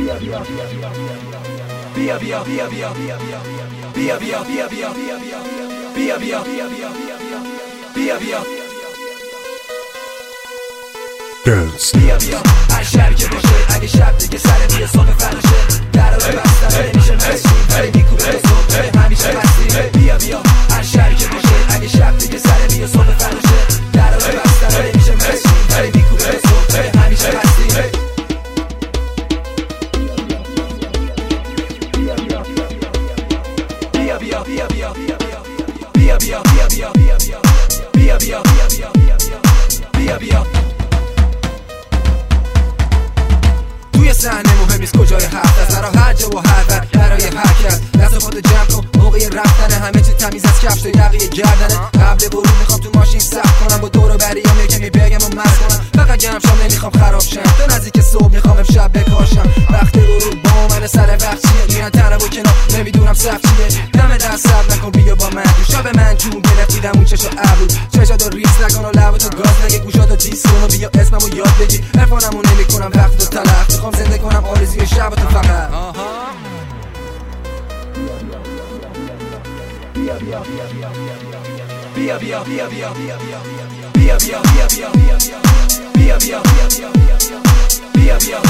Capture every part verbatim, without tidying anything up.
بیا بیا بیا بیا بیا بیا بیا بیا بیا بیا بیا بیا Dance. بیا بیا هر شب که باشه اگه شب دیگه سر بیا صبح فرشه در رو بستم نمیشه مسیم ولی میکوبه صبح همیشه هستیم بیا بیا هر شب که باشه اگه شب دیگه سر بیا صبح فرشه در رو بستم نمیشه مسیم ولی میکوبه صبح همیشه هستیم بیا بیا بیا بیا بیا بیا بیا بیا بیا بیا بیا بیا بیا بیا بیا توی صحنه مهم نیست کجای حرف از برا هر جا و هر وقت برای حرکت دست و پاتو جمع کن موقع رفتن همه چی تمیز از کفش تا یقه گردنه قبل ورود میخوام تو ماشین صبر کنم با دور و بریام یکی میبگم و مست کنم فقط گرم شام نمیخوام خراب شم تو نزدیک صبح میخوام امشب بکاشم وقت ورود با من سر وقت چیه میرن طرف و کنار نمیدونم صف چیه دم دست صبر نکن بیا با من تو شب من جون گرفتیدم اون چشا ابرو چشاتو ریس نکن و لبتو گاز نگه گوشاتو دیس کن و بیا اسممو یاد بگی عرفانمو نمیکنم وقتو تلخ میخوام زنده کنم آرزوی شبتو فقط بیا بیا بیا بیا بیا بیا بیا بیا بیا بیا بیا بیا بیا بیا بیا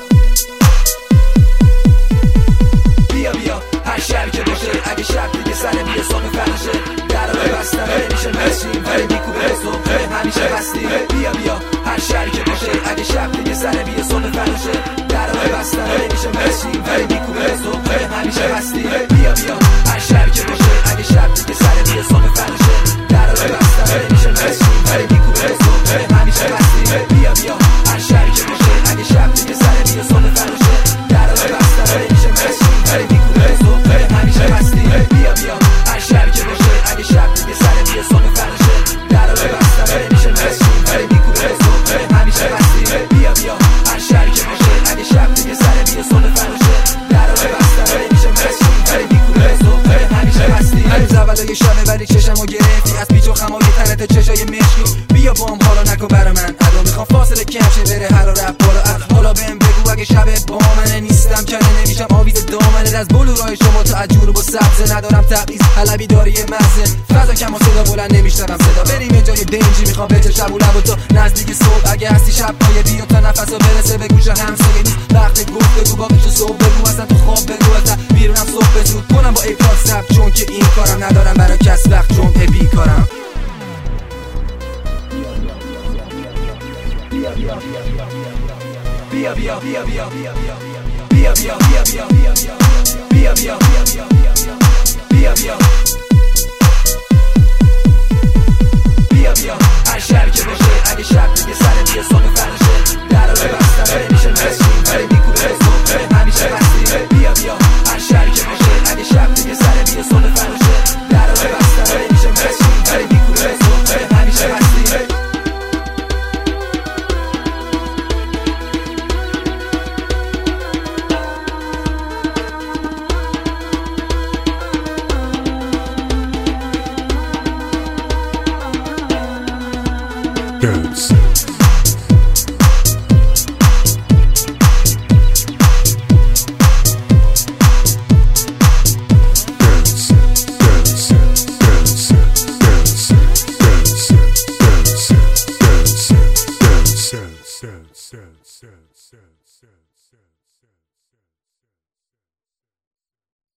بیا بیا هر شب که باشه اگه شب دیگه سر بیا صبح فرشه در رو بستم نمیشه مسیم ولی میکوبه صبح همیشه هستیم بیا بیا هر شب که باشه اگه شب دیگه سر بیا صبح فرشه در رو بستم نمیشه مسیم ولی میکوبه صبح همیشه هستیم بیا بیا هر شب که باشه اگه شب دیگه سر بیا صبح فرشه در رو بستم نمیشه مسیم ولی میکوبه صبح همیشه هستیم بیا بیا هر شب که باشه اگه شب دیگه سر بیا صبح فرشه در رو بستم نمیشه مسیم ولی میکوبه صبح همیشه هستیم بیا بیا هر شب که باشه اگه شب دیگه سر بیا صبح فرشه در رو بستم نمیشه مسیم ولی میکوبه صبح همیشه هستیم بیا بیا هر شب که باشه اگه شب دیگه سر بیا صبح فرشه در رو بستم نمیشه مسیم ولی میکوبه صبح همیشه هستیم هنوز اولای شبه ولی چشمو گرفتی از پیچ و خمای تنت چشای مشکی بیا بام حالا نکن برا من ادا میخوام فاصله کم شه بره حرارت بالا حالا بهم بگو اگه شب با منه نیستم کنه نمیشم آویز دامنه از بلورای شما تا از جنوب و سبزه ندارم تبعیض حلبی داری مزه فضا کم و صدا بلند نمیشنوم صدا بریم یه جای دنجی میخوام بچه شب و لب و تو نزدیک صبح اگه هستی شب پای بیا تا نفسا برسه به گوش همسایه نیست وقت گفت بگو باقی تو صبح بگو اصلا تو خواب بگو اصلا بیرونم صبح زود کنم با ایپاد سب چون که این کارم ندارم برای کس وقت جمعه بیکارم بیا بیا بیا بیا بیا بیا بیا بیا بیا بیا بیا بیا بیا بیا بیا بیا بیا هر شب که باشه اگه شب دیگه سر بیا صبح فرشه در رو بستم نمیشه مسیم ولی میکوبه صبح همیشه هستیم بیا بیا هر شب که باشه اگه شب دیگه سر بیا صبح فرشه در رو بستم نمیشه مسیم ولی میکوبه صبح همیشه هستیم Dance. Dance.